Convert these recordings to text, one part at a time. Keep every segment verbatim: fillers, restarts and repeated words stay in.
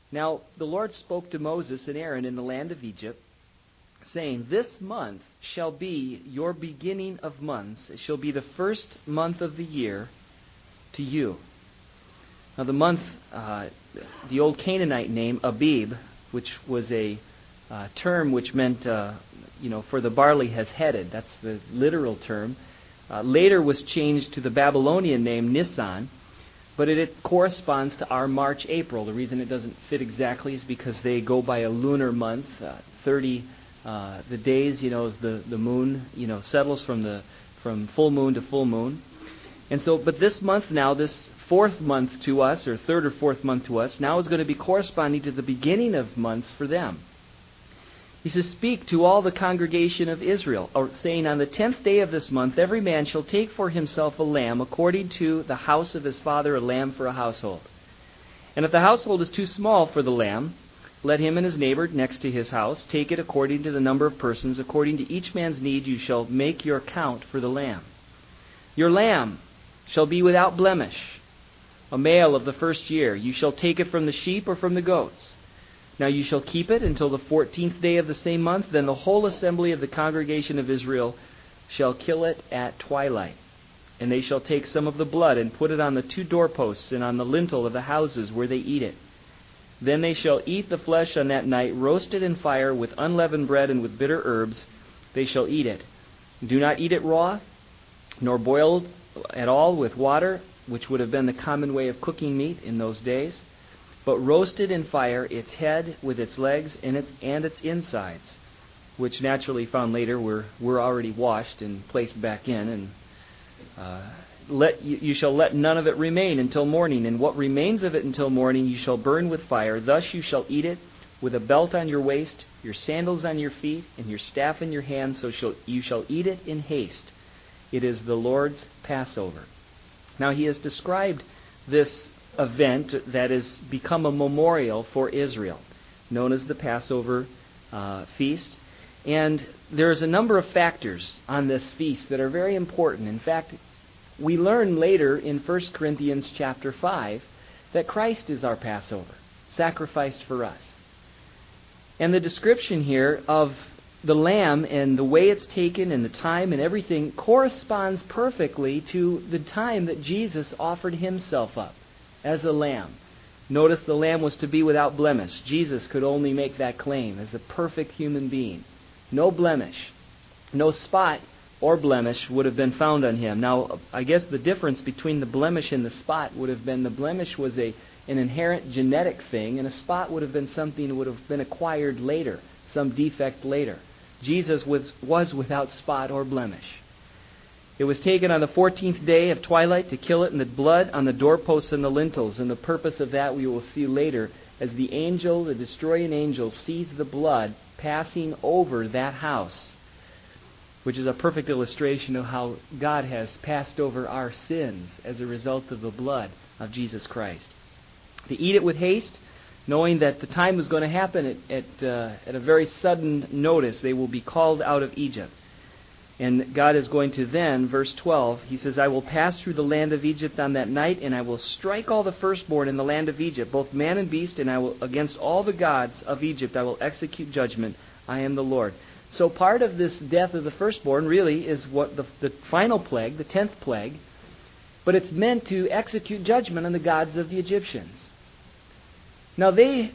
Now the Lord spoke to Moses and Aaron in the land of Egypt, saying, This month shall be your beginning of months. It shall be the first month of the year to you. Now the month, uh, the old Canaanite name, Abib, which was a uh, term which meant, uh, you know, for the barley has headed. That's the literal term. Uh, later was changed to the Babylonian name Nisan, but it, it corresponds to our March, April. The reason it doesn't fit exactly is because they go by a lunar month. Uh, Thirty, uh, the days, you know, as the the moon, you know, settles from the from full moon to full moon, and so. But this month now, this fourth month to us, or third or fourth month to us, now is going to be corresponding to the beginning of months for them. He says, Speak to all the congregation of Israel, or saying, On the tenth day of this month, every man shall take for himself a lamb, according to the house of his father, a lamb for a household. And if the household is too small for the lamb, let him and his neighbor next to his house take it according to the number of persons. According to each man's need you shall make your count for the lamb. Your lamb shall be without blemish, a male of the first year. You shall take it from the sheep or from the goats. Now you shall keep it until the fourteenth day of the same month. Then the whole assembly of the congregation of Israel shall kill it at twilight. And they shall take some of the blood and put it on the two doorposts and on the lintel of the houses where they eat it. Then they shall eat the flesh on that night, roasted in fire with unleavened bread and with bitter herbs. They shall eat it. Do not eat it raw, nor boiled at all with water, which would have been the common way of cooking meat in those days, but roasted in fire, its head with its legs and its and its insides, which naturally found later were, were already washed and placed back in. And uh, let you, you shall let none of it remain until morning, and what remains of it until morning you shall burn with fire. Thus you shall eat it with a belt on your waist, your sandals on your feet, and your staff in your hand. So shall, you shall eat it in haste. It is the Lord's Passover. Now he has described this event that has become a memorial for Israel, known as the Passover uh, feast. And there's a number of factors on this feast that are very important. In fact, we learn later in First Corinthians chapter five that Christ is our Passover, sacrificed for us. And the description here of the lamb and the way it's taken and the time and everything corresponds perfectly to the time that Jesus offered himself up as a lamb. Notice the lamb was to be without blemish. Jesus could only make that claim as a perfect human being. No blemish. No spot or blemish would have been found on him. Now, I guess the difference between the blemish and the spot would have been the blemish was a an inherent genetic thing, and a spot would have been something that would have been acquired later, some defect later. Jesus was, was without spot or blemish. It was taken on the fourteenth day of twilight to kill it, and the blood on the doorposts and the lintels. And the purpose of that we will see later, as the angel, the destroying angel, sees the blood passing over that house, which is a perfect illustration of how God has passed over our sins as a result of the blood of Jesus Christ. To eat it with haste, knowing that the time was going to happen at, at, uh, at a very sudden notice. They will be called out of Egypt. And God is going to then, verse twelve, he says, I will pass through the land of Egypt on that night, and I will strike all the firstborn in the land of Egypt, both man and beast, and I will against all the gods of Egypt I will execute judgment. I am the Lord. So part of this death of the firstborn really is what the, the final plague, the tenth plague, but it's meant to execute judgment on the gods of the Egyptians. Now they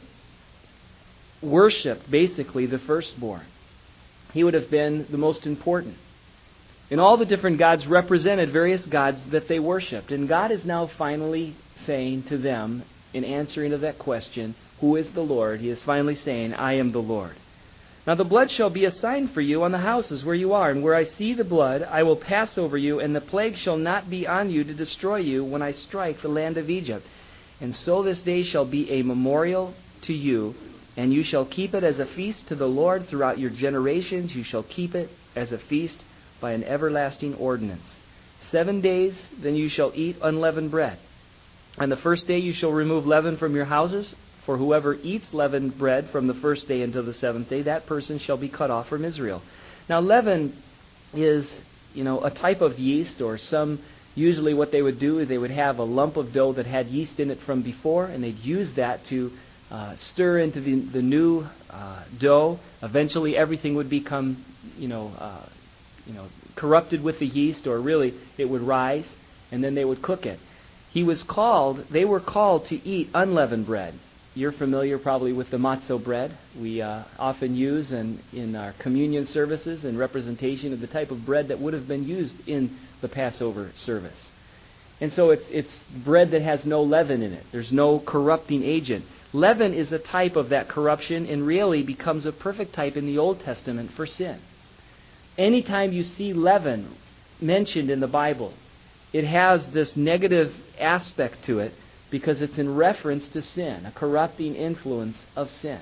worshipped basically the firstborn. He would have been the most important. And all the different gods represented various gods that they worshipped. And God is now finally saying to them, in answering to that question, who is the Lord? He is finally saying, I am the Lord. Now the blood shall be a sign for you on the houses where you are. And where I see the blood, I will pass over you, and the plague shall not be on you to destroy you when I strike the land of Egypt. And so this day shall be a memorial to you, and you shall keep it as a feast to the Lord throughout your generations. You shall keep it as a feast by an everlasting ordinance. Seven days then you shall eat unleavened bread. On the first day you shall remove leaven from your houses, for whoever eats leavened bread from the first day until the seventh day, that person shall be cut off from Israel. Now leaven is, you know, a type of yeast, or some, usually what they would do is they would have a lump of dough that had yeast in it from before, and they'd use that to uh, stir into the, the new uh, dough. Eventually, everything would become, you know, uh, you know, corrupted with the yeast, or really, it would rise, and then they would cook it. He was called. They were called to eat unleavened bread. You're familiar probably with the matzo bread we uh, often use in, in our communion services and representation of the type of bread that would have been used in the Passover service. And so it's it's bread that has no leaven in it. There's no corrupting agent. Leaven is a type of that corruption and really becomes a perfect type in the Old Testament for sin. Anytime you see leaven mentioned in the Bible, it has this negative aspect to it, because it's in reference to sin, a corrupting influence of sin.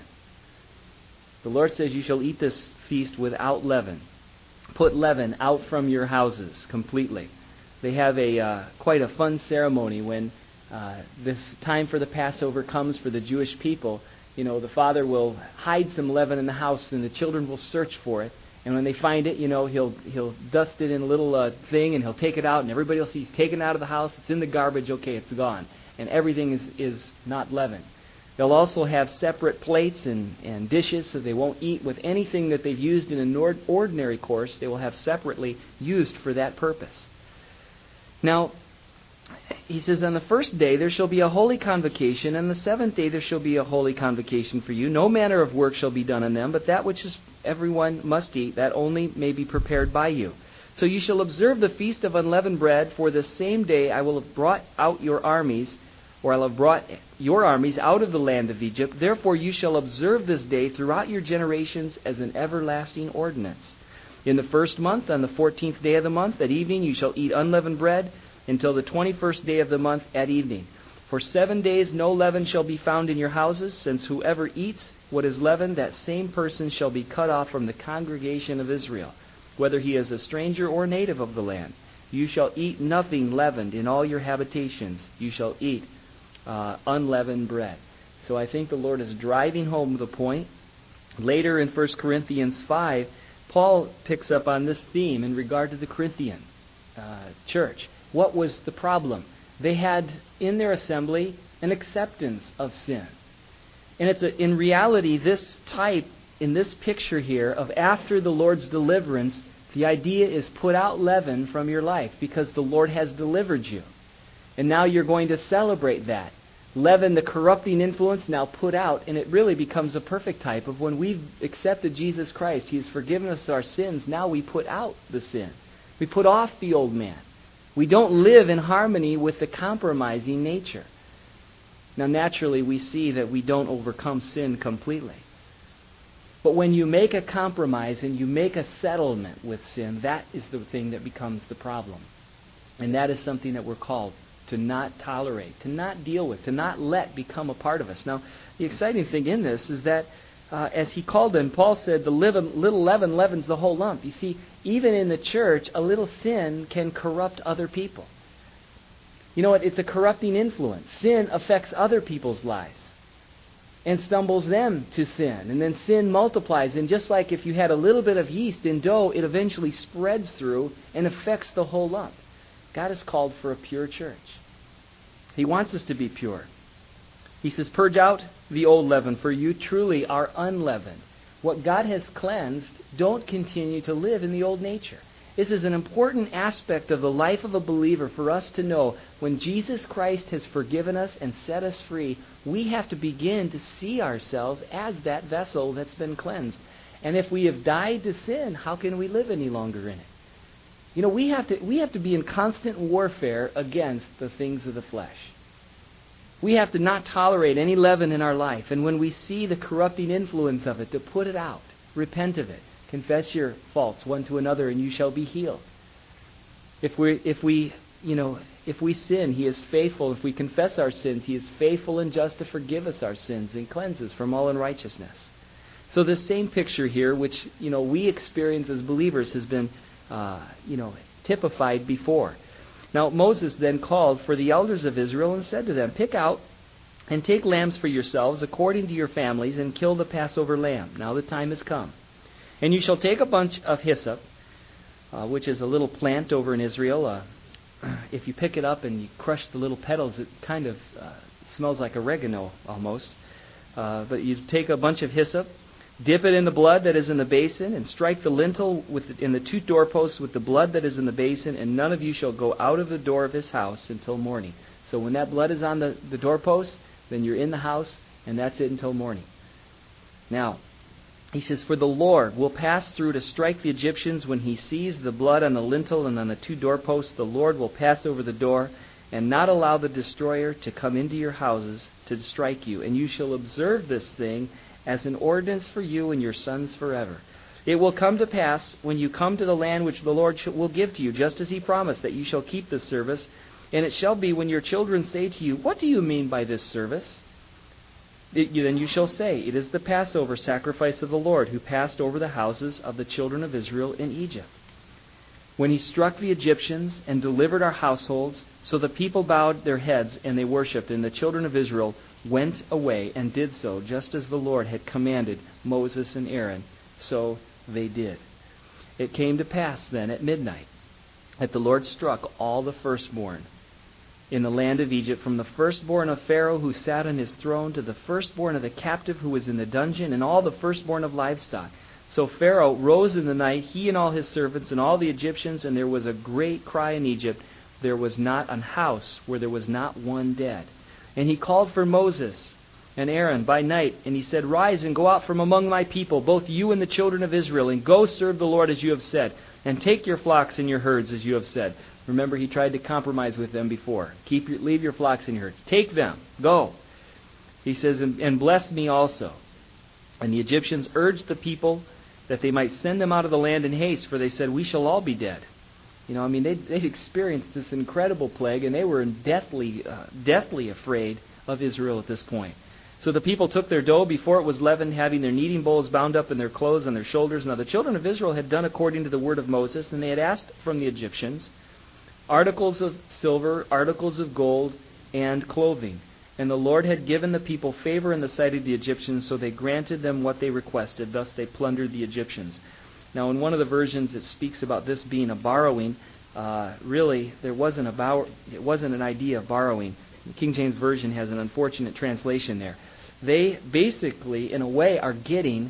The Lord says, you shall eat this feast without leaven. Put leaven out from your houses completely. They have a uh, quite a fun ceremony when uh, this time for the Passover comes for the Jewish people. You know, the father will hide some leaven in the house, and the children will search for it. And when they find it, you know, he'll he'll dust it in a little uh, thing, and he'll take it out, and everybody will see it's taken out of the house. It's in the garbage. Okay, it's gone. And everything is, is not leavened. They'll also have separate plates and, and dishes, so they won't eat with anything that they've used in an ordinary course. They will have separately used for that purpose. Now, he says, on the first day there shall be a holy convocation, and the seventh day there shall be a holy convocation for you. No manner of work shall be done on them, but that which is everyone must eat, that only may be prepared by you. So you shall observe the feast of unleavened bread, for the same day I will have brought out your armies, or I will have brought your armies out of the land of Egypt. Therefore you shall observe this day throughout your generations as an everlasting ordinance. In the first month, on the fourteenth day of the month, at evening you shall eat unleavened bread, until the twenty-first day of the month at evening. For seven days no leaven shall be found in your houses, since whoever eats what is leavened, that same person shall be cut off from the congregation of Israel, whether he is a stranger or native of the land. You shall eat nothing leavened in all your habitations. You shall eat uh, unleavened bread. So I think the Lord is driving home the point. Later in First Corinthians five, Paul picks up on this theme in regard to the Corinthian uh, church. What was the problem? They had in their assembly an acceptance of sin. And it's a, in reality, this type, in this picture here of after the Lord's deliverance, the idea is put out leaven from your life because the Lord has delivered you. And now you're going to celebrate that. Leaven, the corrupting influence, now put out, and it really becomes a perfect type of when we've accepted Jesus Christ. He has forgiven us our sins. Now we put out the sin. We put off the old man. We don't live in harmony with the compromising nature. Now naturally we see that we don't overcome sin completely. But when you make a compromise and you make a settlement with sin, that is the thing that becomes the problem. And that is something that we're called to not tolerate, to not deal with, to not let become a part of us. Now, the exciting thing in this is that uh, as he called them, Paul said, the little leaven leavens the whole lump. You see, even in the church, a little sin can corrupt other people. You know what? It's a corrupting influence. Sin affects other people's lives and stumbles them to sin. And then sin multiplies. And just like if you had a little bit of yeast in dough, it eventually spreads through and affects the whole lump. God has called for a pure church. He wants us to be pure. He says, purge out the old leaven, for you truly are unleavened. What God has cleansed, don't continue to live in the old nature. This is an important aspect of the life of a believer for us to know. When Jesus Christ has forgiven us and set us free, we have to begin to see ourselves as that vessel that's been cleansed. And if we have died to sin, how can we live any longer in it? You know, we have to we have to be in constant warfare against the things of the flesh. We have to not tolerate any leaven in our life. And when we see the corrupting influence of it, to put it out. Repent of it. Confess your faults one to another, and you shall be healed. If we, if we, you know, if we sin, He is faithful. If we confess our sins, He is faithful and just to forgive us our sins and cleanse us from all unrighteousness. So this same picture here, which you know we experience as believers, has been, uh, you know, typified before. Now Moses then called for the elders of Israel and said to them, "Pick out and take lambs for yourselves according to your families, and kill the Passover lamb. Now the time has come. And you shall take a bunch of hyssop, uh, which is a little plant over in Israel. Uh, if you pick it up and you crush the little petals, it kind of uh, smells like oregano almost. Uh, but you take a bunch of hyssop, dip it in the blood that is in the basin, and strike the lintel with the, in the two doorposts with the blood that is in the basin, and none of you shall go out of the door of his house until morning. So when that blood is on the, the doorpost, then you're in the house, and that's it until morning. Now, he says, for the Lord will pass through to strike the Egyptians when he sees the blood on the lintel and on the two doorposts. The Lord will pass over the door and not allow the destroyer to come into your houses to strike you. And you shall observe this thing as an ordinance for you and your sons forever. It will come to pass when you come to the land which the Lord will give to you, just as he promised, that you shall keep this service. And it shall be when your children say to you, what do you mean by this service? Then you shall say, it is the Passover sacrifice of the Lord, who passed over the houses of the children of Israel in Egypt, when he struck the Egyptians and delivered our households. So the people bowed their heads and they worshipped, and the children of Israel went away and did so, just as the Lord had commanded Moses and Aaron. So they did. It came to pass then at midnight that the Lord struck all the firstborn in the land of Egypt, from the firstborn of Pharaoh who sat on his throne to the firstborn of the captive who was in the dungeon, and all the firstborn of livestock. So Pharaoh rose in the night, he and all his servants and all the Egyptians, and there was a great cry in Egypt. There was not an house where there was not one dead. And he called for Moses and Aaron by night, and he said, rise and go out from among my people, both you and the children of Israel, and go serve the Lord as you have said, and take your flocks and your herds as you have said. Remember, he tried to compromise with them before. Keep your, leave your flocks and your herds. Take them. Go. He says, and, and bless me also. And the Egyptians urged the people that they might send them out of the land in haste, for they said, we shall all be dead. You know, I mean, they'd, they'd experienced this incredible plague, and they were deathly, uh, deathly afraid of Israel at this point. So the people took their dough before it was leavened, having their kneading bowls bound up in their clothes on their shoulders. Now the children of Israel had done according to the word of Moses, and they had asked from the Egyptians articles of silver, articles of gold, and clothing. And the Lord had given the people favor in the sight of the Egyptians, so they granted them what they requested. Thus they plundered the Egyptians. Now in one of the versions it speaks about this being a borrowing. Uh, really, there wasn't a bow- it wasn't an idea of borrowing. The King James Version has an unfortunate translation there. They basically, in a way, are getting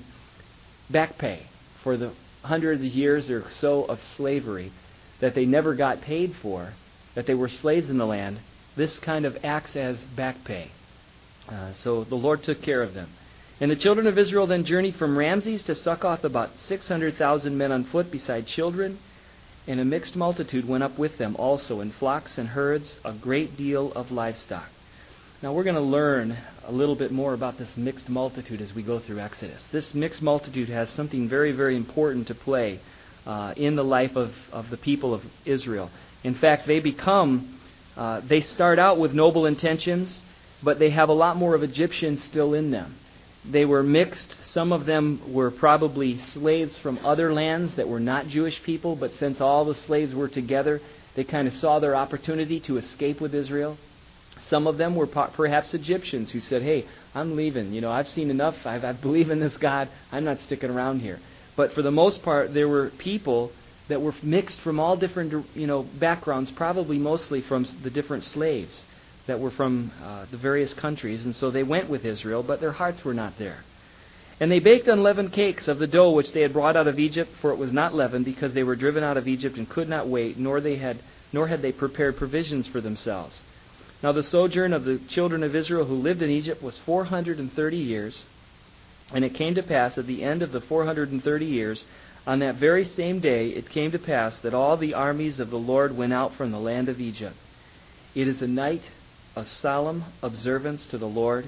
back pay for the hundreds of years or so of slavery that they never got paid for, that they were slaves in the land. This kind of acts as back pay. Uh, so the Lord took care of them. And the children of Israel then journeyed from Ramses to Succoth, about six hundred thousand men on foot, beside children, and a mixed multitude went up with them also, in flocks and herds, a great deal of livestock. Now we're going to learn a little bit more about this mixed multitude as we go through Exodus. This mixed multitude has something very, very important to play Uh, in the life of, of the people of Israel. In fact, they become, uh, they start out with noble intentions, but they have a lot more of Egyptian still in them. They were mixed. Some of them were probably slaves from other lands that were not Jewish people, but since all the slaves were together, they kind of saw their opportunity to escape with Israel. Some of them were perhaps Egyptians who said, hey, I'm leaving. You know, I've seen enough. I've, I believe in this God. I'm not sticking around here. But for the most part, there were people that were mixed from all different, you know, backgrounds, probably mostly from the different slaves that were from uh, the various countries. And so they went with Israel, but their hearts were not there. And they baked unleavened cakes of the dough which they had brought out of Egypt, for it was not leavened, because they were driven out of Egypt and could not wait, nor they had, nor had they prepared provisions for themselves. Now the sojourn of the children of Israel who lived in Egypt was four hundred and thirty years. And it came to pass at the end of the four hundred and thirty years, on that very same day, it came to pass that all the armies of the Lord went out from the land of Egypt. It is a night of solemn observance to the Lord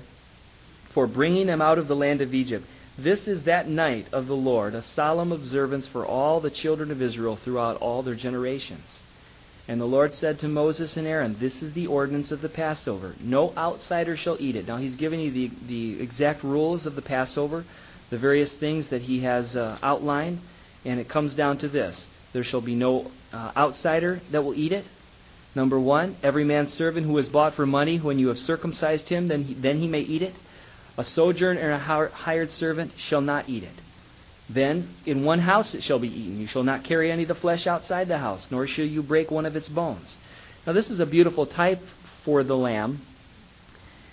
for bringing them out of the land of Egypt. This is that night of the Lord, a solemn observance for all the children of Israel throughout all their generations. And the Lord said to Moses and Aaron, this is the ordinance of the Passover. No outsider shall eat it. Now he's giving you the, the exact rules of the Passover, the various things that he has uh, outlined. And it comes down to this. There shall be no uh, outsider that will eat it. Number one, every man's servant who is bought for money, when you have circumcised him, then he, then he may eat it. A sojourner and a hired servant shall not eat it. Then in one house it shall be eaten. You shall not carry any of the flesh outside the house, nor shall you break one of its bones. Now this is a beautiful type for the lamb.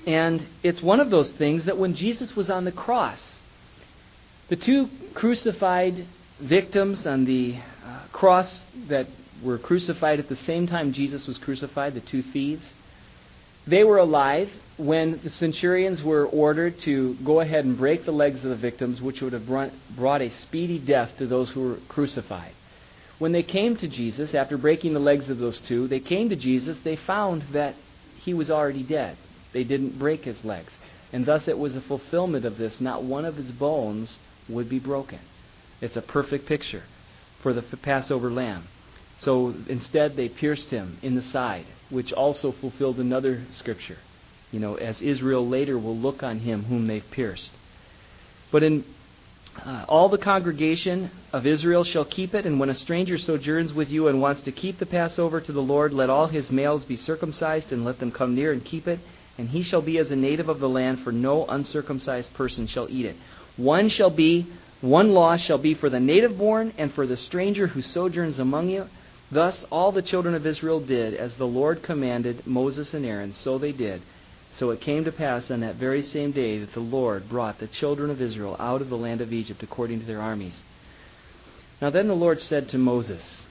And it's one of those things that when Jesus was on the cross, the two crucified victims on the uh, cross that were crucified at the same time Jesus was crucified, the two thieves, they were alive when the centurions were ordered to go ahead and break the legs of the victims, which would have brought a speedy death to those who were crucified. When they came to Jesus, after breaking the legs of those two, they came to Jesus, they found that he was already dead. They didn't break his legs. And thus it was a fulfillment of this. Not one of his bones would be broken. It's a perfect picture for the Passover lamb. So instead they pierced him in the side, which also fulfilled another scripture. You know, as Israel later will look on him whom they've pierced. But in uh, all the congregation of Israel shall keep it, and when a stranger sojourns with you and wants to keep the Passover to the Lord, let all his males be circumcised, and let them come near and keep it. And he shall be as a native of the land, for no uncircumcised person shall eat it. One shall be, one law shall be for the native born and for the stranger who sojourns among you. Thus all the children of Israel did as the Lord commanded Moses and Aaron, so they did. So it came to pass on that very same day that the Lord brought the children of Israel out of the land of Egypt according to their armies. Now then the Lord said to Moses,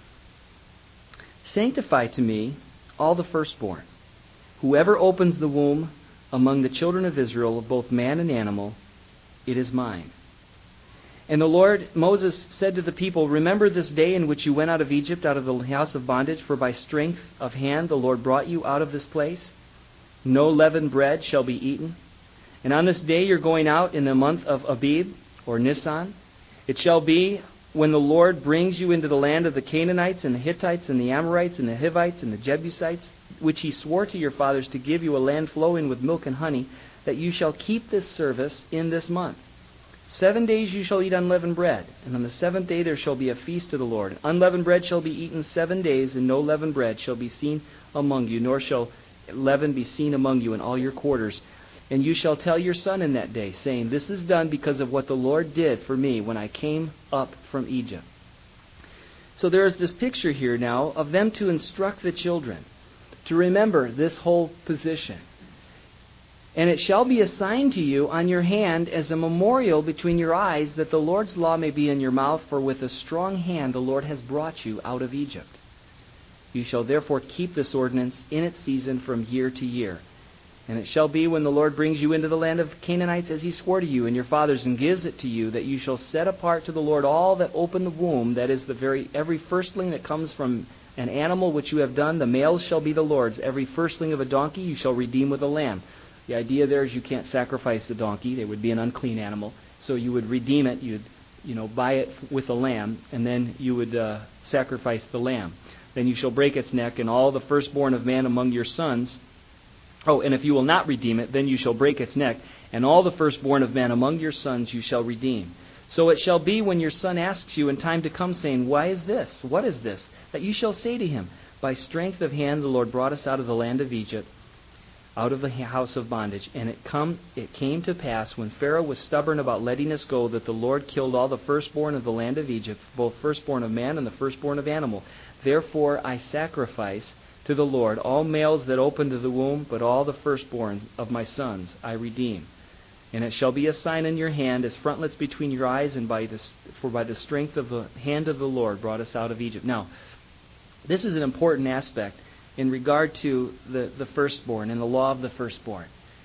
Sanctify to me all the firstborn. Whoever opens the womb among the children of Israel, of both man and animal, it is mine. And the Lord, Moses said to the people, Remember this day in which you went out of Egypt, out of the house of bondage, for by strength of hand the Lord brought you out of this place. No leavened bread shall be eaten. And on this day you're going out in the month of Abib, or Nisan. It shall be when the Lord brings you into the land of the Canaanites and the Hittites and the Amorites and the Hivites and the Jebusites, which he swore to your fathers to give you a land flowing with milk and honey, that you shall keep this service in this month. Seven days you shall eat unleavened bread, and on the seventh day there shall be a feast to the Lord. Unleavened bread shall be eaten seven days, and no leavened bread shall be seen among you, nor shall leaven be seen among you in all your quarters. And you shall tell your son in that day, saying, This is done because of what the Lord did for me when I came up from Egypt. So there is this picture here now of them to instruct the children to remember this whole position. And it shall be a sign to you on your hand as a memorial between your eyes, that the Lord's law may be in your mouth, for with a strong hand the Lord has brought you out of Egypt. You shall therefore keep this ordinance in its season from year to year. And it shall be when the Lord brings you into the land of Canaanites, as he swore to you and your fathers, and gives it to you, that you shall set apart to the Lord all that open the womb, that is, the very every firstling that comes from an animal which you have done. The males shall be the Lord's. Every firstling of a donkey you shall redeem with a lamb. The idea there is you can't sacrifice the donkey. They would be an unclean animal. So you would redeem it. You'd you know, buy it with a lamb, and then you would uh, sacrifice the lamb. Then you shall break its neck, and all the firstborn of man among your sons. Oh, and if you will not redeem it, then you shall break its neck, and all the firstborn of man among your sons you shall redeem. So it shall be when your son asks you in time to come, saying, Why is this? What is this? That you shall say to him, By strength of hand the Lord brought us out of the land of Egypt, out of the house of bondage. And it come it came to pass, when Pharaoh was stubborn about letting us go, that the Lord killed all the firstborn of the land of Egypt, both firstborn of man and the firstborn of animal. Therefore I sacrifice to the Lord all males that open to the womb, but all the firstborn of my sons I redeem. And it shall be a sign in your hand as frontlets between your eyes, and by this, for by the strength of the hand of the Lord brought us out of Egypt. Now, this is an important aspect in regard to the, the firstborn and the law of the firstborn.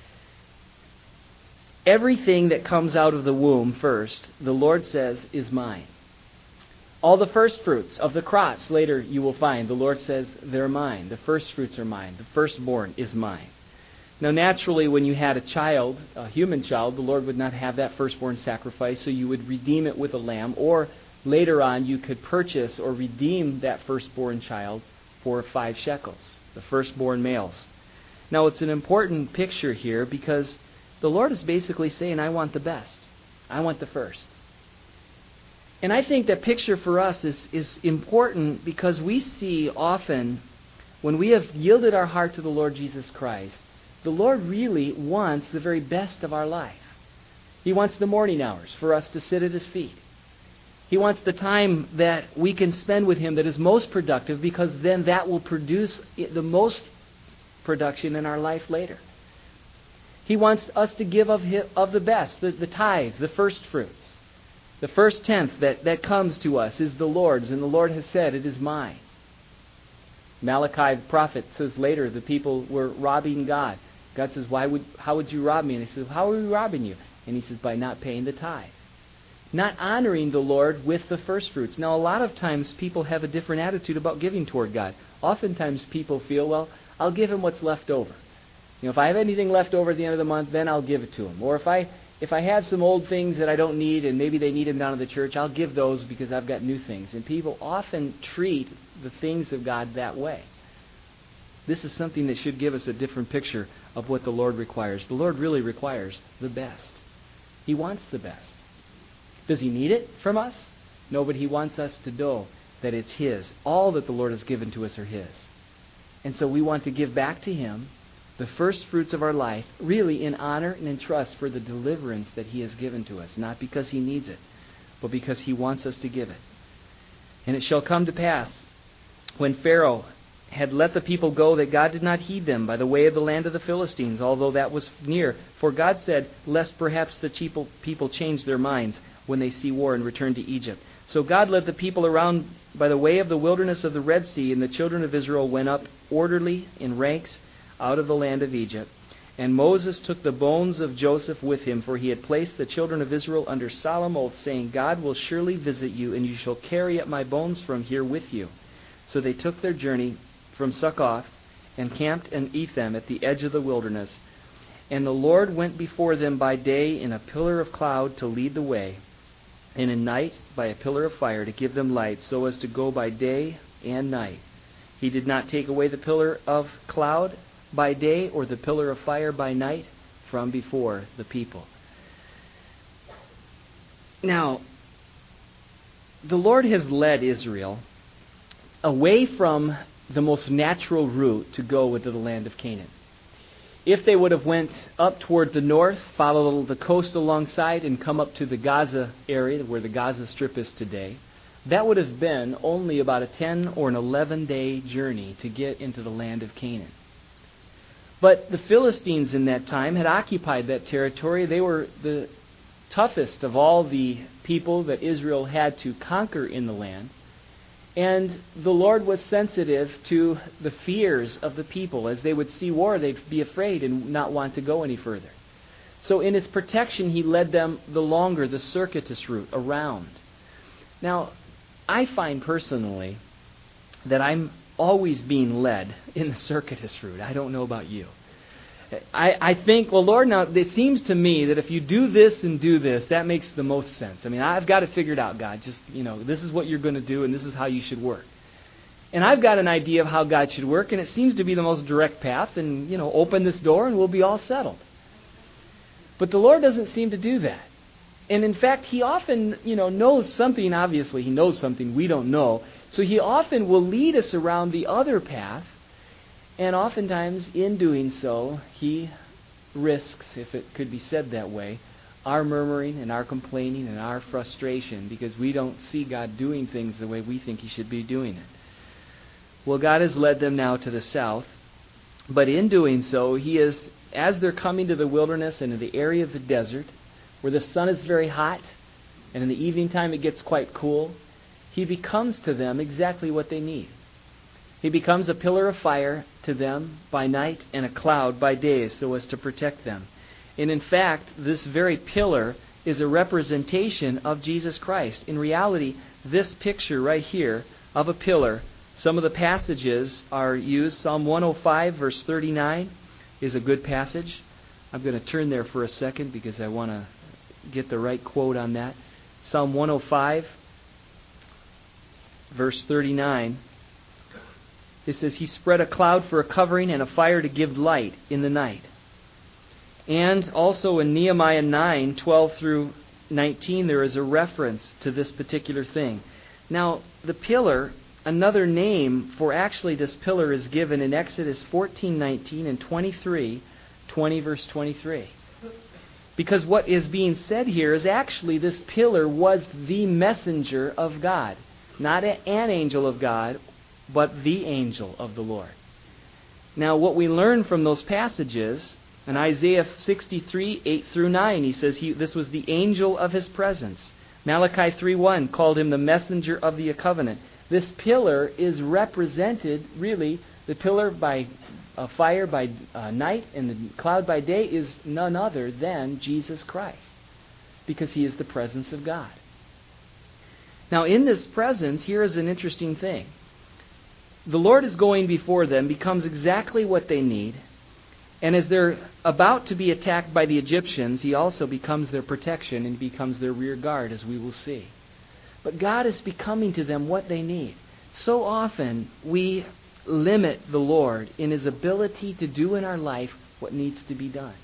Everything that comes out of the womb first, the Lord says, is mine. All the first fruits of the crops, later you will find, the Lord says, they're mine. The first fruits are mine. The firstborn is mine. Now, naturally, when you had a child, a human child, the Lord would not have that firstborn sacrifice, so you would redeem it with a lamb, or later on you could purchase or redeem that firstborn child for five shekels, the firstborn males. Now, it's an important picture here because the Lord is basically saying, I want the best. I want the first. And I think that picture for us is, is important because we see often when we have yielded our heart to the Lord Jesus Christ, the Lord really wants the very best of our life. He wants the morning hours for us to sit at His feet. He wants the time that we can spend with Him that is most productive, because then that will produce the most production in our life later. He wants us to give of his, of the best, the, the tithe, the first fruits. The first tenth that, that comes to us is the Lord's, and the Lord has said, it is mine. Malachi the prophet says later the people were robbing God. God says, "Why would how would you rob me?" And he says, "How are we robbing you?" And he says, "By not paying the tithe." Not honoring the Lord with the first fruits. Now, a lot of times people have a different attitude about giving toward God. Oftentimes people feel, well, I'll give him what's left over. You know, if I have anything left over at the end of the month, then I'll give it to him. Or if I if I have some old things that I don't need and maybe they need them down at the church, I'll give those because I've got new things. And people often treat the things of God that way. This is something that should give us a different picture of what the Lord requires. The Lord really requires the best. He wants the best. Does He need it from us? No, but He wants us to know that it's His. All that the Lord has given to us are His. And so we want to give back to Him the first fruits of our life, really in honor and in trust for the deliverance that He has given to us. Not because He needs it, but because He wants us to give it. And it shall come to pass, when Pharaoh had let the people go, that God did not heed them by the way of the land of the Philistines, although that was near. For God said, lest perhaps the people, people change their minds when they see war and return to Egypt. So God led the people around by the way of the wilderness of the Red Sea, and the children of Israel went up orderly in ranks out of the land of Egypt. And Moses took the bones of Joseph with him, for he had placed the children of Israel under solemn oath, saying, God will surely visit you, and you shall carry up my bones from here with you. So they took their journey from Succoth, and camped in Etham at the edge of the wilderness. And the Lord went before them by day in a pillar of cloud to lead the way, and at night by a pillar of fire to give them light, so as to go by day and night. He did not take away the pillar of cloud by day or the pillar of fire by night from before the people. Now, the Lord has led Israel away from the most natural route to go into the land of Canaan. If they would have went up toward the north, follow the coast alongside, and come up to the Gaza area, where the Gaza Strip is today, that would have been only about a ten or an eleven day journey to get into the land of Canaan. But the Philistines in that time had occupied that territory. They were the toughest of all the people that Israel had to conquer in the land. And the Lord was sensitive to the fears of the people. As they would see war, they'd be afraid and not want to go any further. So in His protection, He led them the longer, the circuitous route around. Now, I find personally that I'm always being led in the circuitous route. I don't know about you. I, I think, well, Lord, now it seems to me that if you do this and do this, that makes the most sense. I mean, I've got it figured out, God. Just, you know, this is what you're going to do and this is how you should work. And I've got an idea of how God should work, and it seems to be the most direct path, and, you know, open this door and we'll be all settled. But the Lord doesn't seem to do that. And in fact, He often, you know, knows something. Obviously, He knows something we don't know. So He often will lead us around the other path. And oftentimes, in doing so, He risks, if it could be said that way, our murmuring and our complaining and our frustration, because we don't see God doing things the way we think He should be doing it. Well, God has led them now to the south, but in doing so, He is, as they're coming to the wilderness and in the area of the desert, where the sun is very hot, and in the evening time it gets quite cool, He becomes to them exactly what they need. He becomes a pillar of fire to them by night and a cloud by day, so as to protect them. And in fact, this very pillar is a representation of Jesus Christ. In reality, this picture right here of a pillar, some of the passages are used. Psalm one oh five, verse thirty-nine is a good passage. I'm going to turn there for a second because I want to get the right quote on that. Psalm one oh five, verse thirty-nine. It says, He spread a cloud for a covering and a fire to give light in the night. And also in Nehemiah nine, twelve through nineteen, there is a reference to this particular thing. Now, the pillar, another name for actually this pillar is given in Exodus fourteen nineteen and twenty-three, twenty verse twenty-three. Because what is being said here is actually this pillar was the messenger of God. Not an angel of God, but the angel of the Lord. Now, what we learn from those passages In Isaiah sixty-three, eight through nine, he says he, this was the angel of his presence. Malachi three one called him the messenger of the covenant. This pillar is represented, really, the pillar by uh, fire by uh, night and the cloud by day is none other than Jesus Christ, because he is the presence of God. Now, in this presence, here is an interesting thing. The Lord is going before them, becomes exactly what they need, and as they're about to be attacked by the Egyptians, he also becomes their protection and becomes their rear guard, as we will see. But God is becoming to them what they need. So often, we limit the Lord in his ability to do in our life what needs to be done.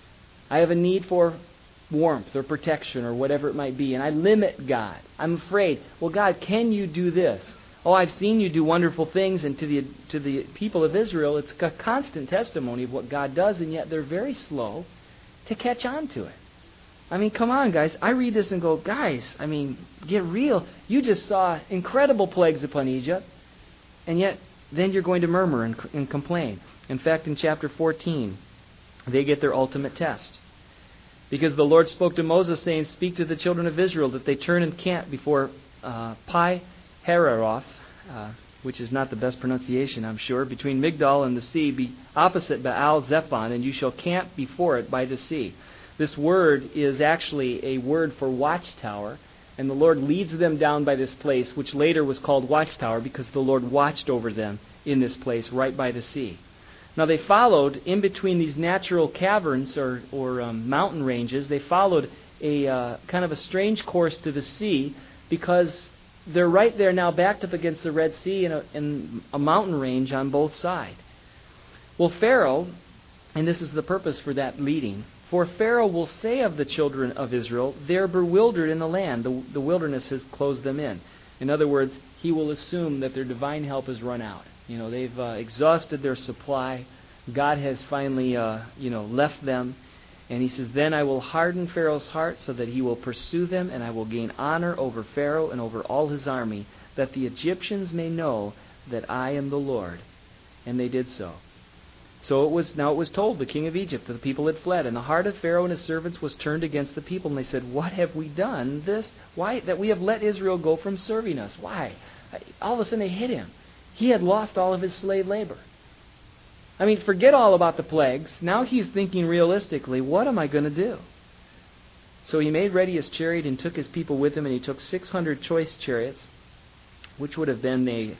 I have a need for warmth or protection or whatever it might be, and I limit God. I'm afraid, well, God, can you do this? Oh, I've seen you do wonderful things, and to the to the people of Israel, it's a constant testimony of what God does, and yet they're very slow to catch on to it. I mean, come on, guys. I read this and go, guys, I mean, get real. You just saw incredible plagues upon Egypt, and yet then you're going to murmur and, and complain. In fact, in chapter fourteen, they get their ultimate test. Because the Lord spoke to Moses, saying, speak to the children of Israel that they turn and camp before uh, Pi Hahiroth, uh, which is not the best pronunciation, I'm sure, between Migdal and the sea, be opposite Baal Zephon, and you shall camp before it by the sea. This word is actually a word for watchtower, and the Lord leads them down by this place, which later was called Watchtower, because the Lord watched over them in this place right by the sea. Now they followed, in between these natural caverns or, or um, mountain ranges, they followed a uh, kind of a strange course to the sea, because they're right there now backed up against the Red Sea in a, in a mountain range on both sides. Well, Pharaoh, and this is the purpose for that leading, for Pharaoh will say of the children of Israel, they're bewildered in the land. The, the wilderness has closed them in. In other words, he will assume that their divine help has run out. You know, they've uh, exhausted their supply. God has finally, uh, you know, left them. And he says, then I will harden Pharaoh's heart so that he will pursue them, and I will gain honor over Pharaoh and over all his army, that the Egyptians may know that I am the Lord. And they did so. So it was now it was told the king of Egypt that the people had fled, and the heart of Pharaoh and his servants was turned against the people, and they said, what have we done this? Why that we have let Israel go from serving us? Why? All of a sudden they hit him. He had lost all of his slave labor. I mean, forget all about the plagues. Now he's thinking realistically, what am I going to do? So he made ready his chariot and took his people with him, and he took six hundred choice chariots, which would have been a,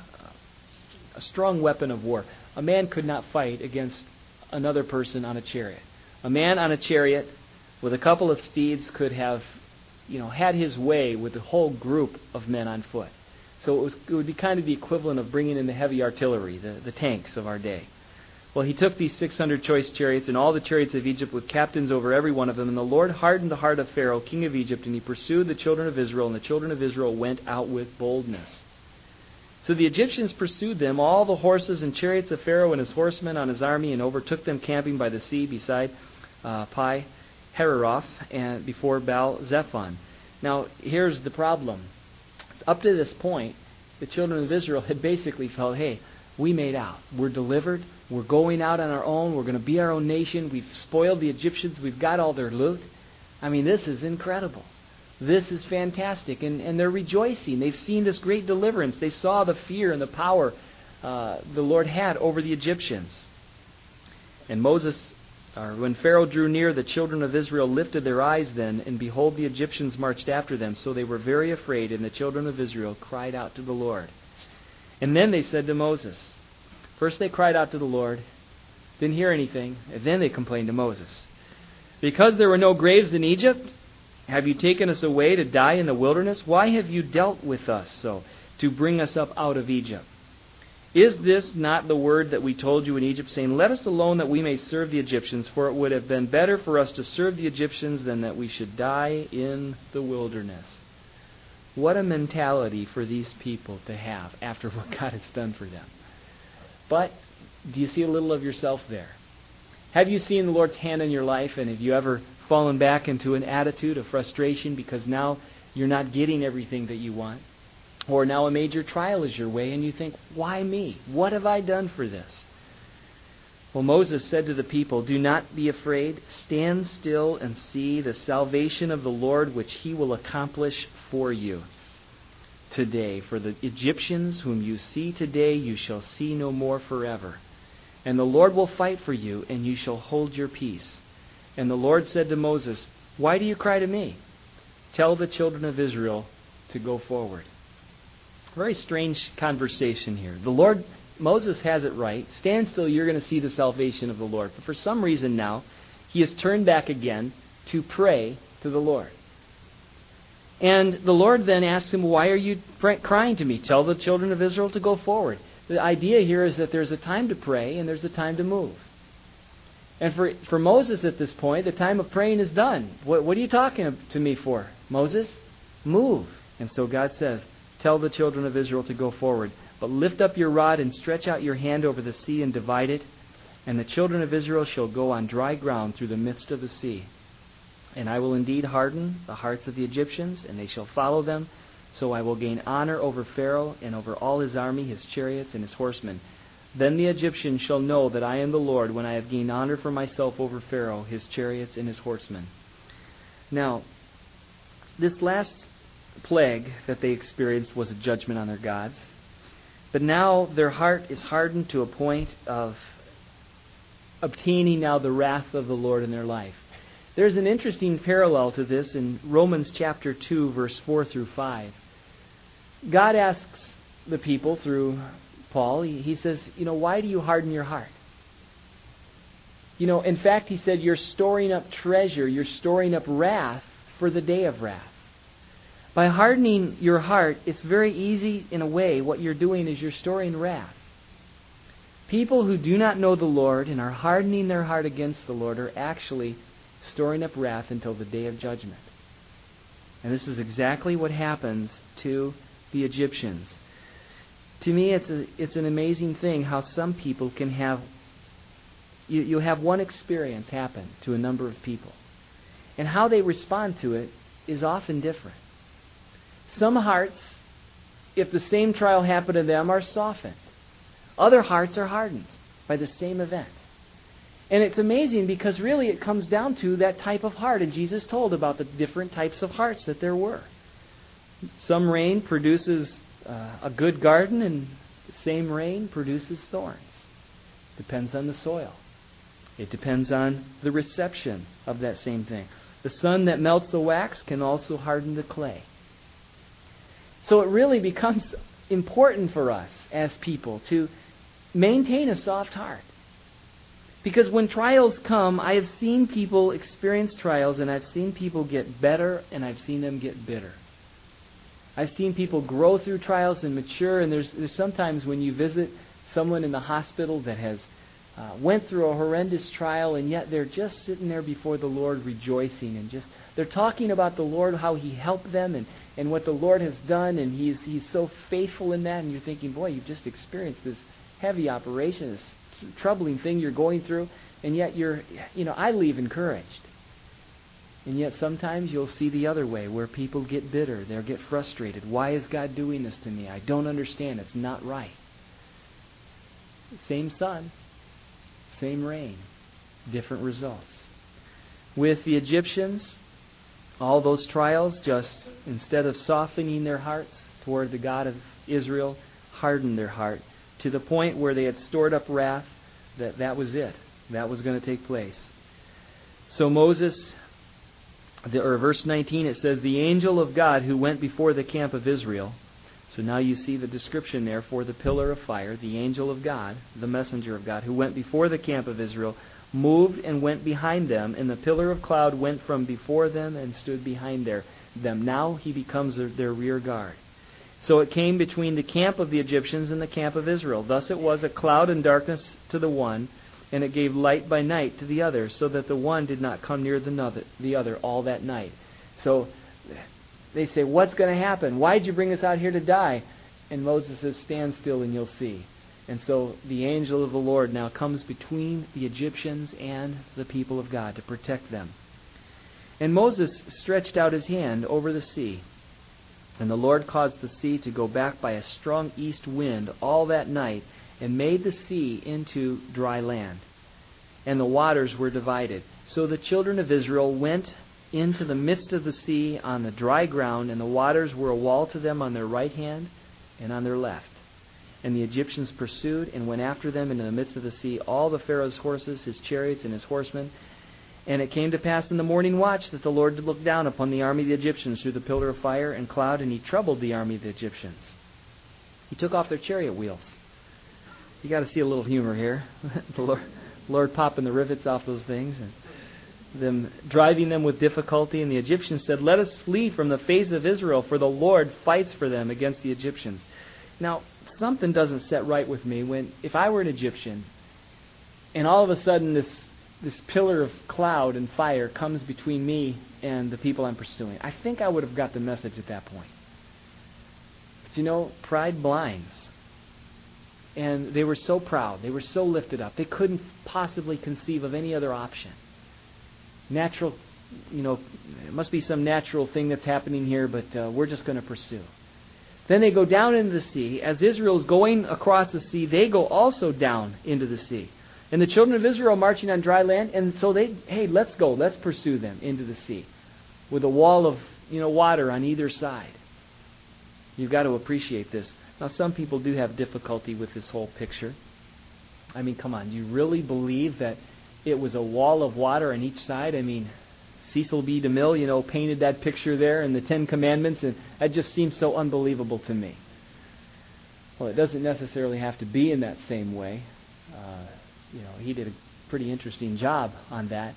a strong weapon of war. A man could not fight against another person on a chariot. A man on a chariot with a couple of steeds could have, you know, had his way with a whole group of men on foot. So it was it would be kind of the equivalent of bringing in the heavy artillery, the, the tanks of our day. Well, he took these six hundred choice chariots and all the chariots of Egypt with captains over every one of them. And the Lord hardened the heart of Pharaoh, king of Egypt, and he pursued the children of Israel. And the children of Israel went out with boldness. So the Egyptians pursued them, all the horses and chariots of Pharaoh and his horsemen on his army, and overtook them camping by the sea beside uh, Pi Hahiroth and before Baal Zephon. Now, here's the problem. Up to this point, the children of Israel had basically felt, hey, we made out. We're delivered. We're going out on our own. We're going to be our own nation. We've spoiled the Egyptians. We've got all their loot. I mean, this is incredible. This is fantastic. And, and they're rejoicing. They've seen this great deliverance. They saw the fear and the power uh, the Lord had over the Egyptians. And Moses, or when Pharaoh drew near, the children of Israel lifted their eyes then, and behold, the Egyptians marched after them. So they were very afraid, and the children of Israel cried out to the Lord. And then they said to Moses, first they cried out to the Lord, didn't hear anything, and then they complained to Moses. Because there were no graves in Egypt, have you taken us away to die in the wilderness? Why have you dealt with us so, to bring us up out of Egypt? Is this not the word that we told you in Egypt, saying, let us alone that we may serve the Egyptians, for it would have been better for us to serve the Egyptians than that we should die in the wilderness. What a mentality for these people to have after what God has done for them. But do you see a little of yourself there? Have you seen the Lord's hand in your life, and have you ever fallen back into an attitude of frustration because now you're not getting everything that you want? Or now a major trial is your way and you think, why me? What have I done for this? Well, Moses said to the people, "Do not be afraid. Stand still and see the salvation of the Lord, which he will accomplish for you today. For the Egyptians whom you see today, you shall see no more forever. And the Lord will fight for you, and you shall hold your peace." And the Lord said to Moses, "Why do you cry to me? Tell the children of Israel to go forward." Very strange conversation here. The Lord, Moses has it right. Stand still, you're going to see the salvation of the Lord. But for some reason now, he has turned back again to pray to the Lord. And the Lord then asks him, "Why are you crying to me? Tell the children of Israel to go forward." The idea here is that there's a time to pray and there's a time to move. And for, for Moses at this point, the time of praying is done. What, what are you talking to me for, Moses? Move. And so God says, "Tell the children of Israel to go forward. But lift up your rod and stretch out your hand over the sea and divide it. And the children of Israel shall go on dry ground through the midst of the sea. And I will indeed harden the hearts of the Egyptians, and they shall follow them. So I will gain honor over Pharaoh and over all his army, his chariots, and his horsemen. Then the Egyptians shall know that I am the Lord when I have gained honor for myself over Pharaoh, his chariots, and his horsemen." Now, this last plague that they experienced was a judgment on their gods. But now their heart is hardened to a point of obtaining now the wrath of the Lord in their life. There's an interesting parallel to this in Romans chapter two, verse four through five. God asks the people through Paul, he, he says, you know, "Why do you harden your heart?" You know, in fact, he said, "You're storing up treasure, you're storing up wrath for the day of wrath." By hardening your heart, it's very easy in a way. What you're doing is you're storing wrath. People who do not know the Lord and are hardening their heart against the Lord are actually storing up wrath until the day of judgment. And this is exactly what happens to the Egyptians. To me, it's a, it's an amazing thing how some people can have, you, you have one experience happen to a number of people. And how they respond to it is often different. Some hearts, if the same trial happened to them, are softened. Other hearts are hardened by the same event. And it's amazing because really it comes down to that type of heart. And Jesus told about the different types of hearts that there were. Some rain produces uh, a good garden, and the same rain produces thorns. Depends on the soil. It depends on the reception of that same thing. The sun that melts the wax can also harden the clay. So it really becomes important for us as people to maintain a soft heart. Because when trials come, I have seen people experience trials, and I've seen people get better, and I've seen them get bitter. I've seen people grow through trials and mature, and there's, there's sometimes when you visit someone in the hospital that has uh, went through a horrendous trial, and yet they're just sitting there before the Lord rejoicing, and just they're talking about the Lord, how He helped them, and, and what the Lord has done, and He's He's so faithful in that, and you're thinking, boy, you've just experienced this heavy operation, this troubling thing you're going through, and yet you're, you know, I leave encouraged. And yet sometimes you'll see the other way, where people get bitter, they'll get frustrated. Why is God doing this to me? I don't understand. It's not right. Same sun, same rain, different results. With the Egyptians, all those trials just, instead of softening their hearts toward the God of Israel, hardened their heart to the point where they had stored up wrath, that that was it. That was going to take place. So Moses, the, or verse nineteen, it says, "The angel of God who went before the camp of Israel." So now you see the description there for the pillar of fire. The angel of God, the messenger of God, who went before the camp of Israel, moved and went behind them, and the pillar of cloud went from before them and stood behind their, them. Now he becomes their, their rear guard. So it came between the camp of the Egyptians and the camp of Israel. Thus it was a cloud and darkness to the one, and it gave light by night to the other, so that the one did not come near the other all that night. So they say, what's going to happen? Why'd you bring us out here to die? And Moses says, stand still and you'll see. And so the angel of the Lord now comes between the Egyptians and the people of God to protect them. And Moses stretched out his hand over the sea, and the Lord caused the sea to go back by a strong east wind all that night, and made the sea into dry land. and the waters were divided. So the children of Israel went into the midst of the sea on the dry ground, and the waters were a wall to them on their right hand and on their left. And the Egyptians pursued and went after them into the midst of the sea, all the Pharaoh's horses, his chariots, and his horsemen. And it came to pass in the morning watch that the Lord did look down upon the army of the Egyptians through the pillar of fire and cloud, and he troubled the army of the Egyptians. He took off their chariot wheels. You got to see a little humor here. the Lord, Lord popping the rivets off those things and them driving them with difficulty. And the Egyptians said, "Let us flee from the face of Israel, for the Lord fights for them against the Egyptians." Now, something doesn't set right with me when, if I were an Egyptian, and all of a sudden this this pillar of cloud and fire comes between me and the people I'm pursuing. I think I would have got the message at that point. But you know, pride blinds. And they were so proud. They were so lifted up. They couldn't possibly conceive of any other option. Natural, you know, it must be some natural thing that's happening here, but uh, we're just going to pursue. Then they go down into the sea. As Israel's going across the sea, they go also down into the sea. And the children of Israel marching on dry land, and so they, hey, let's go, let's pursue them into the sea, with a wall of, you know, water on either side. You've got to appreciate this. Now, some people do have difficulty with this whole picture. I mean, come on, do you really believe that it was a wall of water on each side? I mean, Cecil B. DeMille, you know, painted that picture there in the Ten Commandments, and that just seems so unbelievable to me. Well, it doesn't necessarily have to be in that same way. Uh, you know, he did a pretty interesting job on that.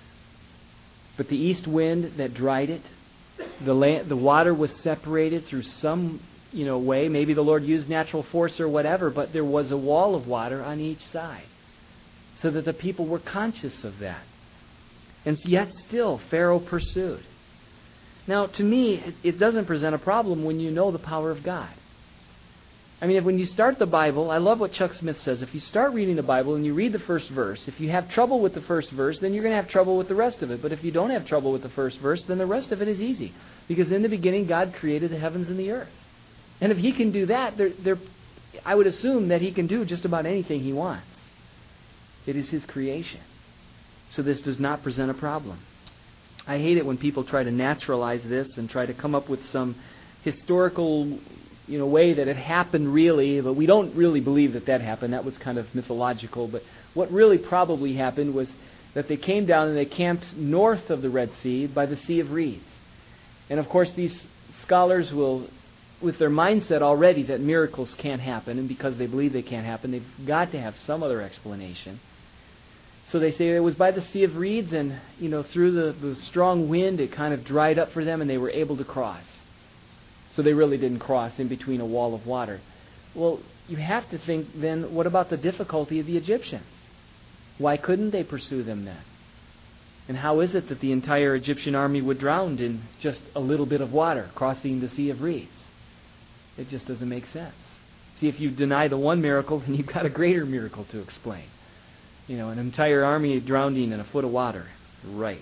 But the east wind that dried it, the land, the water was separated through some, you know, way. Maybe the Lord used natural force or whatever, but there was a wall of water on each side, so that the people were conscious of that. And yet still, Pharaoh pursued. Now, to me, it, it doesn't present a problem when you know the power of God. I mean, if when you start the Bible, I love what Chuck Smith says. If you start reading the Bible and you read the first verse, if you have trouble with the first verse, then you're going to have trouble with the rest of it. But if you don't have trouble with the first verse, then the rest of it is easy. Because in the beginning, God created the heavens and the earth. And if He can do that, there, there, I would assume that He can do just about anything He wants. It is His creation. So this does not present a problem. I hate it when people try to naturalize this and try to come up with some historical, you know, way that it happened really, but we don't really believe that that happened. That was kind of mythological. But what really probably happened was that they came down and they camped north of the Red Sea by the Sea of Reeds. And of course these scholars will, with their mindset already that miracles can't happen, and because they believe they can't happen, they've got to have some other explanation. So they say it was by the Sea of Reeds, and you know, through the, the strong wind it kind of dried up for them and they were able to cross. So they really didn't cross in between a wall of water. Well, you have to think then, what about the difficulty of the Egyptians? Why couldn't they pursue them then? And how is it that the entire Egyptian army would drown in just a little bit of water crossing the Sea of Reeds? It just doesn't make sense. See, if you deny the one miracle, then you've got a greater miracle to explain. You know, an entire army drowning in a foot of water. Right.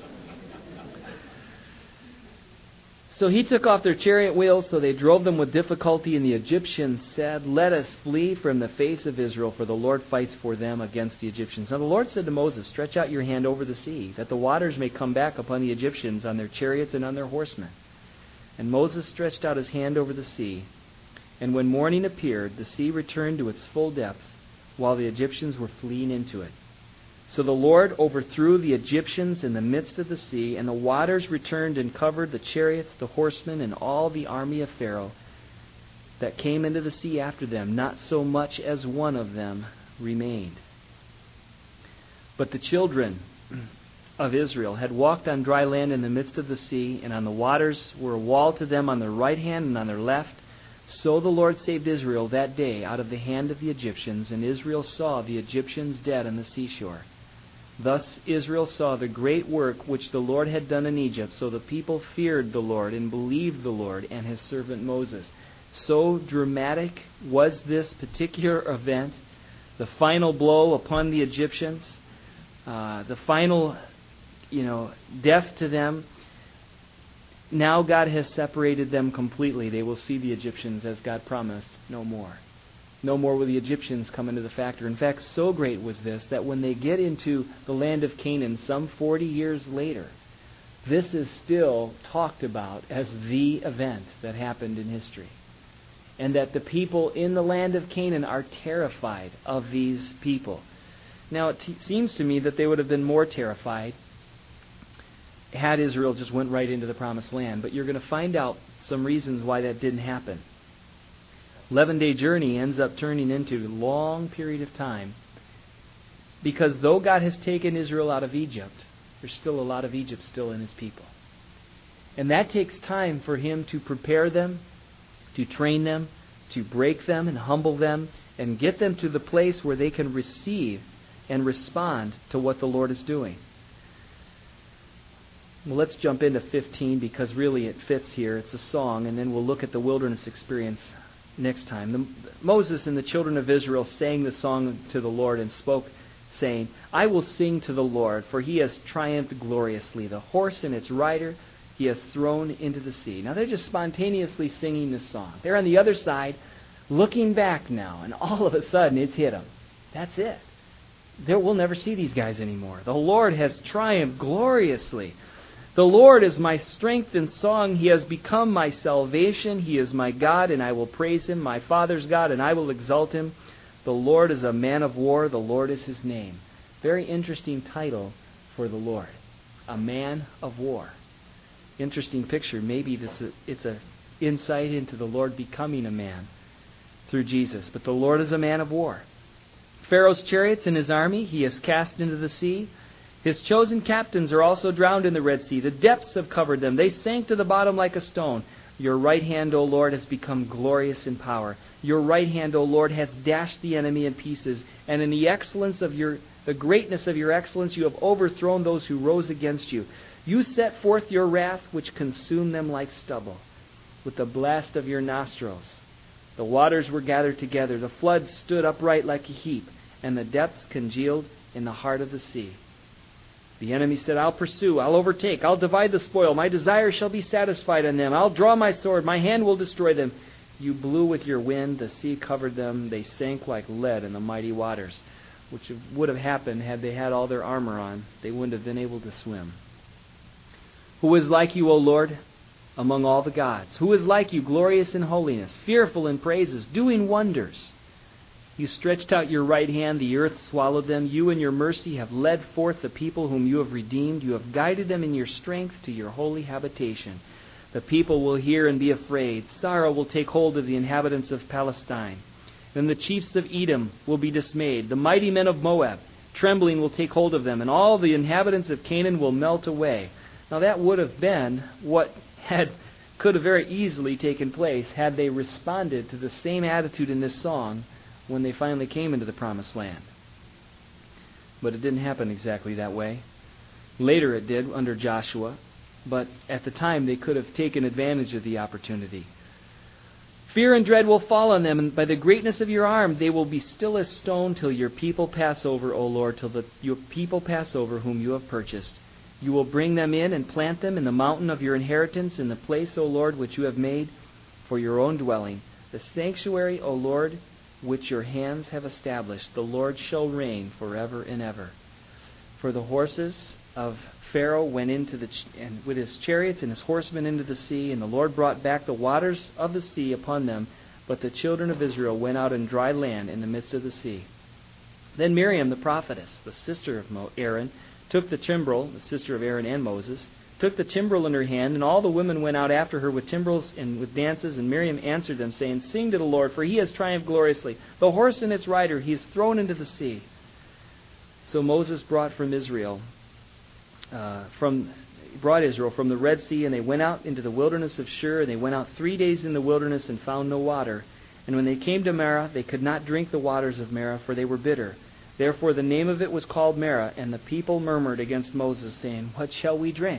So he took off their chariot wheels, so they drove them with difficulty, and the Egyptians said, "Let us flee from the face of Israel, for the Lord fights for them against the Egyptians." Now the Lord said to Moses, "Stretch out your hand over the sea, that the waters may come back upon the Egyptians on their chariots and on their horsemen." And Moses stretched out his hand over the sea, and when morning appeared, the sea returned to its full depth, while the Egyptians were fleeing into it. So the Lord overthrew the Egyptians in the midst of the sea, and the waters returned and covered the chariots, the horsemen, and all the army of Pharaoh that came into the sea after them. Not so much as one of them remained. But the children of Israel had walked on dry land in the midst of the sea, and on the waters were a wall to them on their right hand and on their left. So the Lord saved Israel that day out of the hand of the Egyptians, and Israel saw the Egyptians dead on the seashore. Thus Israel saw the great work which the Lord had done in Egypt. So the people feared the Lord and believed the Lord and His servant Moses. So dramatic was this particular event, the final blow upon the Egyptians, uh, the final, you know, death to them. Now God has separated them completely. They will see the Egyptians, as God promised, no more. No more will the Egyptians come into the factor. In fact, so great was this that when they get into the land of Canaan some forty years later, this is still talked about as the event that happened in history. And that the people in the land of Canaan are terrified of these people. Now, it t- seems to me that they would have been more terrified had Israel just went right into the promised land. But you're going to find out some reasons why that didn't happen. eleven-day journey ends up turning into a long period of time. Because though God has taken Israel out of Egypt, there's still a lot of Egypt still in His people. And that takes time for Him to prepare them, to train them, to break them and humble them, and get them to the place where they can receive and respond to what the Lord is doing. Well, let's jump into fifteen because really it fits here. It's a song, and then we'll look at the wilderness experience next time. The, Moses and the children of Israel sang the song to the Lord and spoke, saying, I will sing to the Lord, for He has triumphed gloriously. The horse and its rider He has thrown into the sea. Now they're just spontaneously singing this song. They're on the other side, looking back now, and all of a sudden it's hit them. That's it. There, we'll never see these guys anymore. The Lord has triumphed gloriously. The Lord is my strength and song. He has become my salvation. He is my God, and I will praise Him, my Father's God, and I will exalt Him. The Lord is a man of war. The Lord is His name. Very interesting title for the Lord. A man of war. Interesting picture. Maybe this is, it's an insight into the Lord becoming a man through Jesus. But the Lord is a man of war. Pharaoh's chariots and his army He has cast into the sea. His chosen captains are also drowned in the Red Sea. The depths have covered them. They sank to the bottom like a stone. Your right hand, O Lord, has become glorious in power. Your right hand, O Lord, has dashed the enemy in pieces. And in the excellence of your, the greatness of your excellence, you have overthrown those who rose against you. You set forth your wrath, which consumed them like stubble. With the blast of your nostrils, the waters were gathered together. The floods stood upright like a heap, and the depths congealed in the heart of the sea. The enemy said, I'll pursue, I'll overtake, I'll divide the spoil. My desire shall be satisfied on them. I'll draw my sword, my hand will destroy them. You blew with your wind, the sea covered them. They sank like lead in the mighty waters, which would have happened had they had all their armor on. They wouldn't have been able to swim. Who is like you, O Lord, among all the gods? Who is like you, glorious in holiness, fearful in praises, doing wonders? You stretched out your right hand, the earth swallowed them. You in your mercy have led forth the people whom you have redeemed. You have guided them in your strength to your holy habitation. The people will hear and be afraid. Sorrow will take hold of the inhabitants of Palestine. Then the chiefs of Edom will be dismayed. The mighty men of Moab, trembling, will take hold of them. And all the inhabitants of Canaan will melt away. Now that would have been what had could have very easily taken place had they responded to the same attitude in this song when they finally came into the promised land. But it didn't happen exactly that way. Later it did under Joshua, but at the time they could have taken advantage of the opportunity. Fear and dread will fall on them, and by the greatness of your arm they will be still as stone till your people pass over, O Lord, till the, your people pass over whom you have purchased. You will bring them in and plant them in the mountain of your inheritance, in the place, O Lord, which you have made for your own dwelling. The sanctuary, O Lord, which your hands have established. The Lord shall reign forever and ever. For the horses of Pharaoh went into the ch- and with his chariots and his horsemen into the sea, and the Lord brought back the waters of the sea upon them. But the children of Israel went out in dry land in the midst of the sea. Then Miriam the prophetess, the sister of Mo- Aaron, took the timbrel, the sister of Aaron and Moses, took the timbrel in her hand, and all the women went out after her with timbrels and with dances. And Miriam answered them, saying, Sing to the Lord, for He has triumphed gloriously. The horse and its rider He has thrown into the sea. So Moses brought from Israel, uh, from brought Israel from the Red Sea, and they went out into the wilderness of Shur, and they went out three days in the wilderness and found no water. And when they came to Marah, they could not drink the waters of Marah, for they were bitter. Therefore the name of it was called Marah, and the people murmured against Moses, saying, What shall we drink?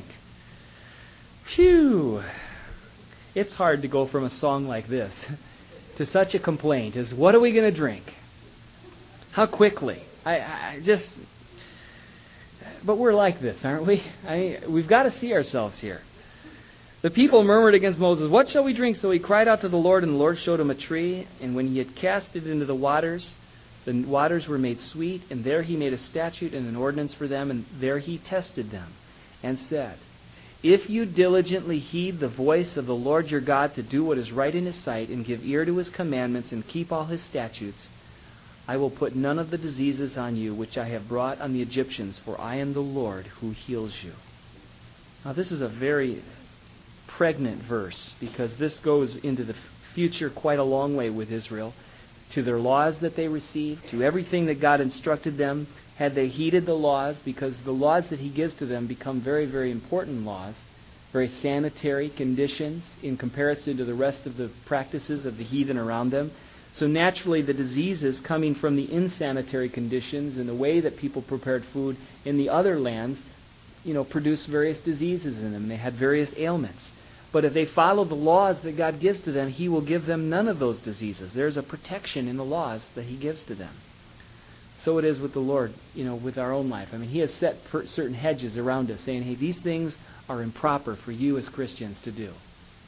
Phew! It's hard to go from a song like this to such a complaint as, what are we going to drink? How quickly? I, I just... But we're like this, aren't we? I, we've got to see ourselves here. The people murmured against Moses, "What shall we drink?" So he cried out to the Lord, and the Lord showed him a tree. And when he had cast it into the waters, the waters were made sweet. And there he made a statute and an ordinance for them. And there he tested them and said, "If you diligently heed the voice of the Lord your God to do what is right in his sight, and give ear to his commandments, and keep all his statutes, I will put none of the diseases on you which I have brought on the Egyptians, for I am the Lord who heals you." Now this is a very pregnant verse, because this goes into the future quite a long way with Israel, to their laws that they received, to everything that God instructed them, had they heeded the laws, because the laws that he gives to them become very, very important laws, very sanitary conditions in comparison to the rest of the practices of the heathen around them. So naturally the diseases coming from the insanitary conditions and the way that people prepared food in the other lands, you know, produced various diseases in them. They had various ailments. But if they follow the laws that God gives to them, he will give them none of those diseases. There's a protection in the laws that he gives to them. So it is with the Lord, you know, with our own life. I mean, he has set per- certain hedges around us, saying, hey, these things are improper for you as Christians to do.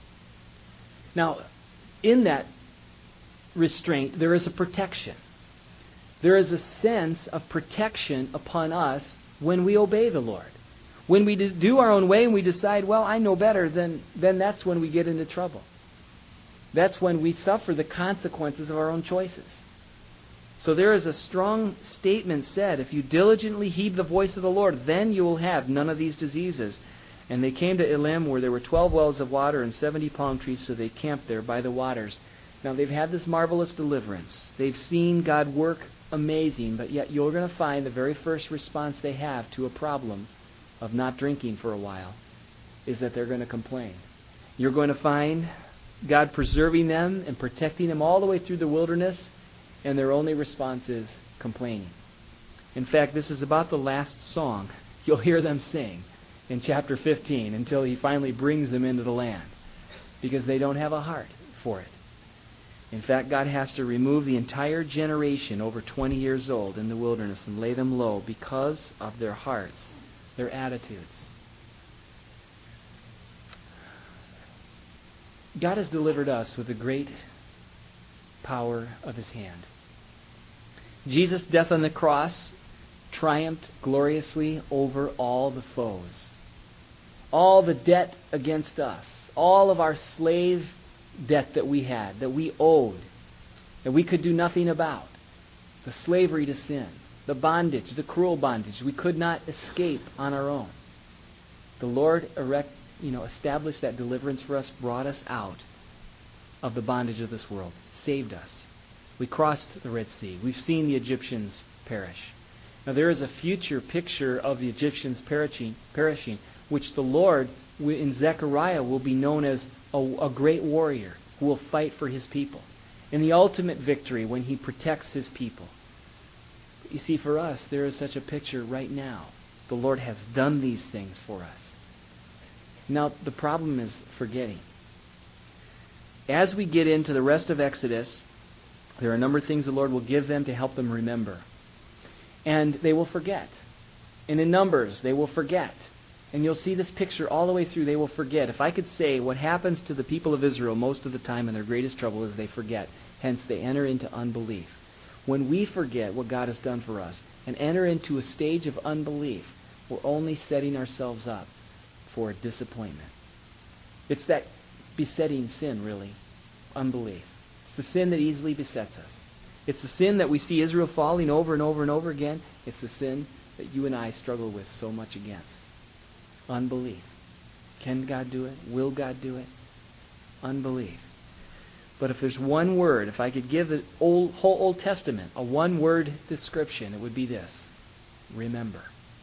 Now, in that restraint, there is a protection. There is a sense of protection upon us when we obey the Lord. When we do our own way and we decide, well, I know better, then, then that's when we get into trouble. That's when we suffer the consequences of our own choices. So there is a strong statement said, if you diligently heed the voice of the Lord, then you will have none of these diseases. And they came to Elim, where there were twelve wells of water and seventy palm trees, so they camped there by the waters. Now they've had this marvelous deliverance. They've seen God work amazing, but yet you're going to find the very first response they have to a problem of not drinking for a while is that they're going to complain. You're going to find God preserving them and protecting them all the way through the wilderness, and their only response is complaining. In fact, this is about the last song you'll hear them sing in chapter fifteen until he finally brings them into the land, because they don't have a heart for it. In fact, God has to remove the entire generation over twenty years old in the wilderness and lay them low because of their hearts, their attitudes. God has delivered us with the great power of his hand. Jesus' death on the cross triumphed gloriously over all the foes. All the debt against us, all of our slave debt that we had, that we owed, that we could do nothing about, the slavery to sin, the bondage, the cruel bondage we could not escape on our own. The Lord erect, you know, established that deliverance for us, brought us out of the bondage of this world, saved us. We crossed the Red Sea. We've seen the Egyptians perish. Now there is a future picture of the Egyptians perishing, perishing which the Lord in Zechariah will be known as a, a great warrior who will fight for his people. In the ultimate victory when he protects his people. You see, for us, there is such a picture right now. The Lord has done these things for us. Now, the problem is forgetting. As we get into the rest of Exodus, there are a number of things the Lord will give them to help them remember. And they will forget. And in Numbers, they will forget. And you'll see this picture all the way through. They will forget. If I could say what happens to the people of Israel most of the time in their greatest trouble is they forget. Hence, they enter into unbelief. When we forget what God has done for us and enter into a stage of unbelief, we're only setting ourselves up for disappointment. It's that besetting sin, really. Unbelief. It's the sin that easily besets us. It's the sin that we see Israel falling over and over and over again. It's the sin that you and I struggle with so much against. Unbelief. Can God do it? Will God do it? Unbelief. But if there's one word, if I could give the old, whole Old Testament a one-word description, it would be this. Remember.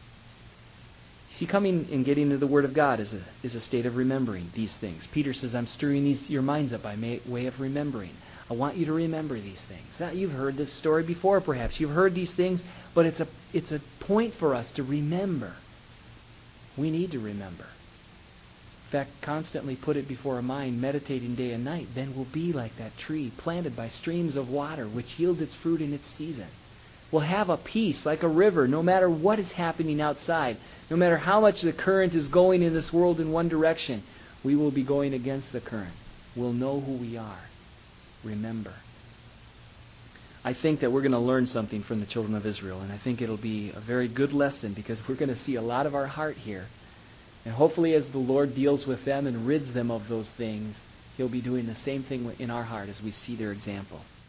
See, coming and getting into the Word of God is a, is a state of remembering these things. Peter says, I'm stirring these, your minds up by may, way of remembering. I want you to remember these things. Now, you've heard this story before, perhaps. You've heard these things, but it's a, it's a point for us to remember. We need to remember. In fact, constantly put it before our mind, meditating day and night, then we'll be like that tree planted by streams of water, which yields its fruit in its season. We'll have a peace like a river, no matter what is happening outside, no matter how much the current is going in this world in one direction. We will be going against the current. We'll know who we are. Remember. I think that we're going to learn something from the children of Israel, and I think it'll be a very good lesson because we're going to see a lot of our heart here. And hopefully as the Lord deals with them and rids them of those things, He'll be doing the same thing in our heart as we see their example.